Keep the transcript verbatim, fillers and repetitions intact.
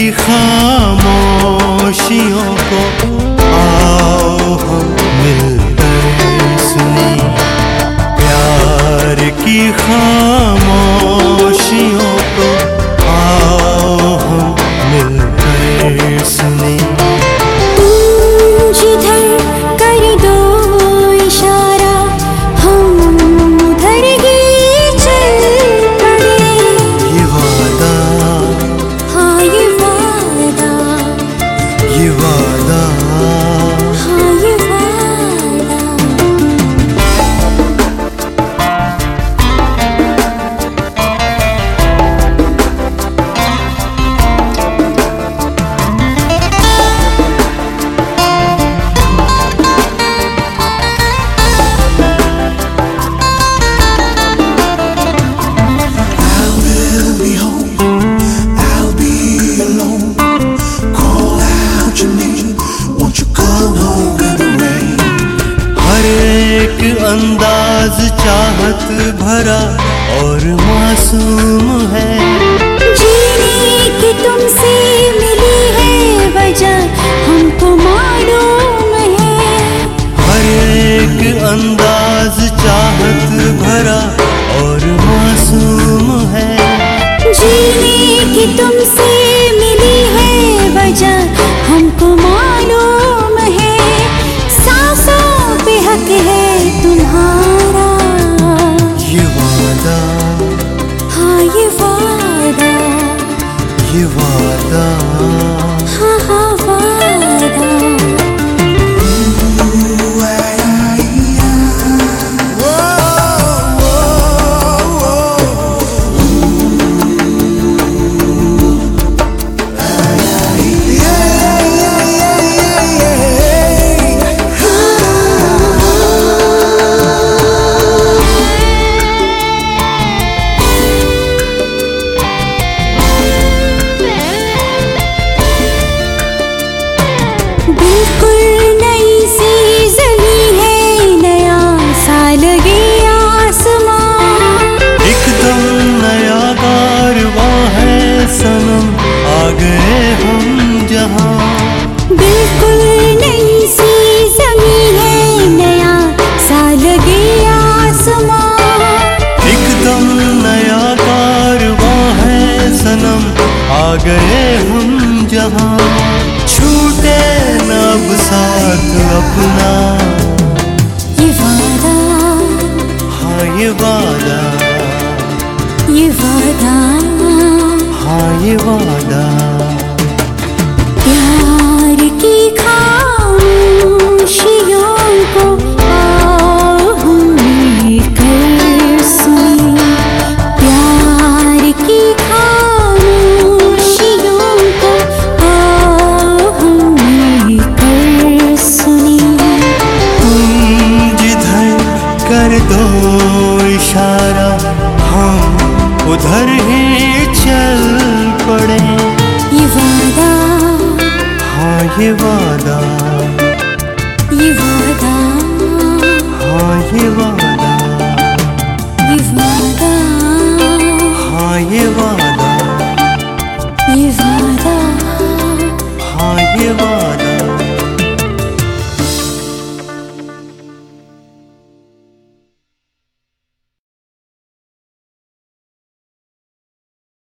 खामोशियों को आओ हम मिलकर सुने। प्यार की खामोशियों को आओ हम मिलकर सुने। जिधर कर दो इशारा हम उधर ही चल पड़े। ये वादा, हाँ ये वादा, ये वादा, हाँ ये वादा। एक अंदाज चाहत भरा और मासूम है। जीने की तुमसे मिली है वजह हमको मालूम है। हर एक अंदाज चाहत भरा और मासूम है। जीने की तुमसे मिली है वजह हमको मालूम है। सांसों पे हक है तुम्हारा। ये वादा, हाँ ये वादा, ये वादा, हाँ हाँ वादा। बिल्कुल नई सी ज़मीं है, नया सा लगे आसमां। एकदम नया कारवां है सनम, आ गए हम जहां। बिल्कुल नई सी ज़मीं है, नया सा लगे आसमां। एकदम नया कारवां है सनम, आ गए हम जहां। छूटे न अब साथ अपना। ये वादा, हाँ ये वादा, ये वादा, हाँ ये वादा। प्यार की खामोशियों को आओ हम मिलकर सुने। प्यार की खामोशियों को आओ हम मिलकर सुने। तुम जिधर कर दो इशारा हम उधर ही चल पड़े। ये वादा, हाँ ये वादा, ये वादा, हाँ ये वादा।